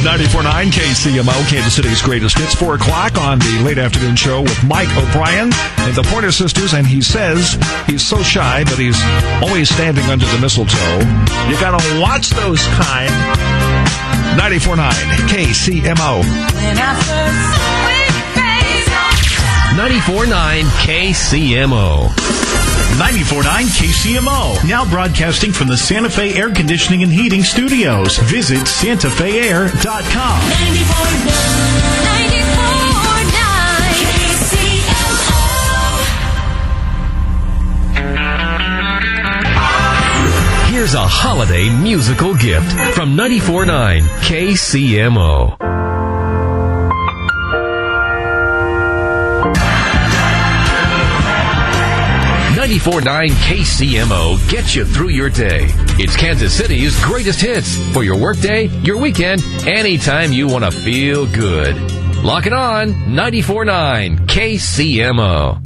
94.9 KCMO, Kansas City's greatest hits. 4 o'clock on the late afternoon show with Mike O'Brien and the Pointer Sisters. And he says he's so shy, but he's always standing under the mistletoe. You gotta watch those kind. 94.9 KCMO. 94.9 KCMO. 94.9 KCMO. Now broadcasting from the Santa Fe Air Conditioning and Heating Studios. Visit santafeair.com. 94.9 KCMO. Here's a holiday musical gift from 94.9 KCMO. 94.9 KCMO gets you through your day. It's Kansas City's greatest hits for your workday, your weekend, anytime you want to feel good. Lock it on, 94.9 KCMO.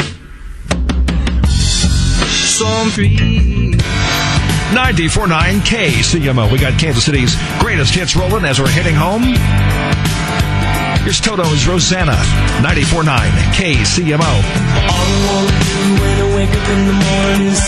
94.9 KCMO. We got Kansas City's greatest hits rolling as we're heading home. Here's Toto's Rosanna, 94.9 KCMO. All I wanna do when I wake up in the morning is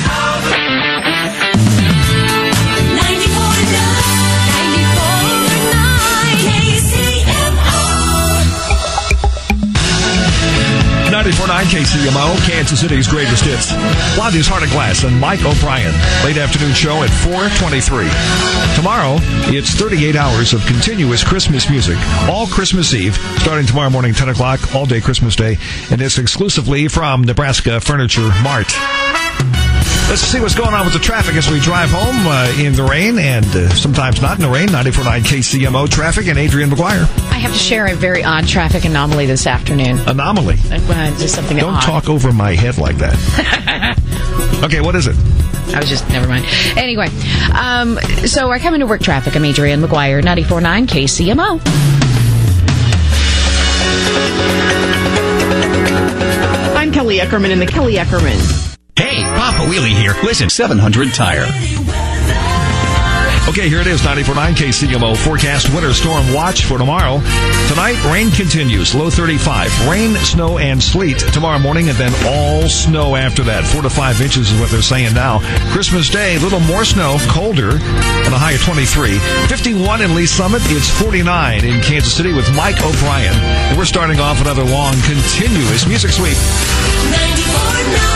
94.9 KCMO, Kansas City's greatest hits. Blondie's Heart of Glass and Mike O'Brien. Late afternoon show at 4:23. Tomorrow, it's 38 hours of continuous Christmas music. All Christmas Eve, starting tomorrow morning, 10 o'clock, all day Christmas Day. And it's exclusively from Nebraska Furniture Mart. Let's see what's going on with the traffic as we drive home in the rain and sometimes not in the rain. 94.9 KCMO traffic and Adrian McGuire. I have to share a very odd traffic anomaly this afternoon. Anomaly? Just something Don't odd. talk over my head like that. Okay, what is it? Never mind. Anyway, so I come into work traffic. I'm Adrian McGuire, 94.9 KCMO. I'm Kelly Eckerman in the Kelly Eckerman. Hey, Papa Wheelie here. Listen, 700 Tire. Okay, here it is, 94.9 KCMO forecast winter storm watch for tomorrow. Tonight, rain continues, low 35. Rain, snow, and sleet tomorrow morning, and then all snow after that. 4 to 5 inches is what they're saying now. Christmas Day, a little more snow, colder, and a high of 23. 51 in Lee Summit. It's 49 in Kansas City with Mike O'Brien. And we're starting off another long, continuous music sweep. 94.9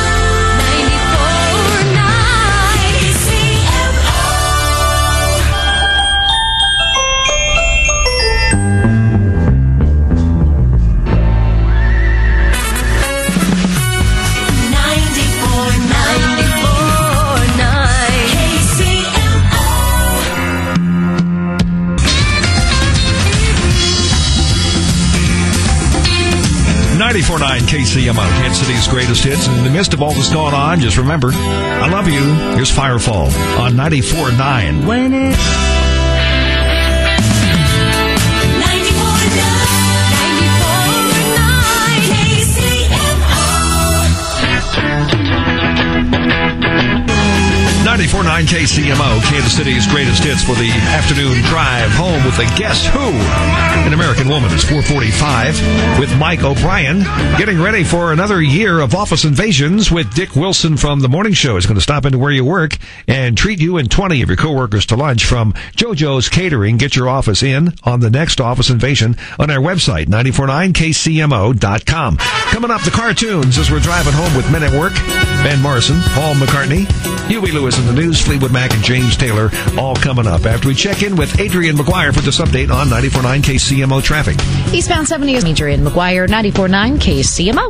94.9 KCMO, Kansas City's greatest hits. And in the midst of all this going on, just remember, I love you. Here's Firefall on 94.9. When it 94.9 KCMO, Kansas City's greatest hits for the afternoon drive home with the Guess Who? An American Woman. It's 4:45 with Mike O'Brien. Getting ready for another year of office invasions with Dick Wilson from The Morning Show. He's going to stop into where you work and treat you and 20 of your coworkers to lunch from JoJo's Catering. Get your office in on the next office invasion on our website, 949kcmo.com. Coming up, the cartoons as we're driving home with Men at Work. Van Morrison, Paul McCartney, Huey Lewis in the news, Fleetwood Mac and James Taylor, all coming up after we check in with Adrian McGuire for this update on 94.9 KCMO traffic. Eastbound 70 is Adrian McGuire, 94.9 KCMO.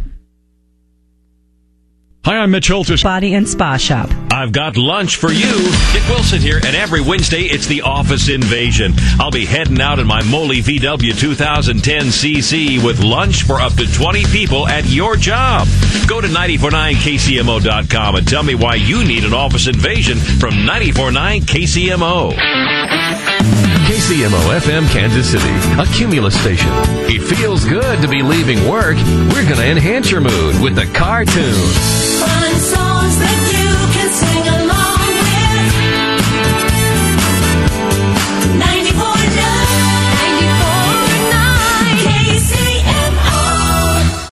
Hi, I'm Mitch Holtis. Body and Spa Shop. I've got lunch for you. Dick Wilson here, and every Wednesday it's the Office Invasion. I'll be heading out in my Moley VW 2010 CC with lunch for up to 20 people at your job. Go to 949kcmo.com and tell me why you need an Office Invasion from 94.9 KCMO. KCMO FM Kansas City, a Cumulus station. It feels good to be leaving work. We're going to enhance your mood with the cartoons. Fun songs that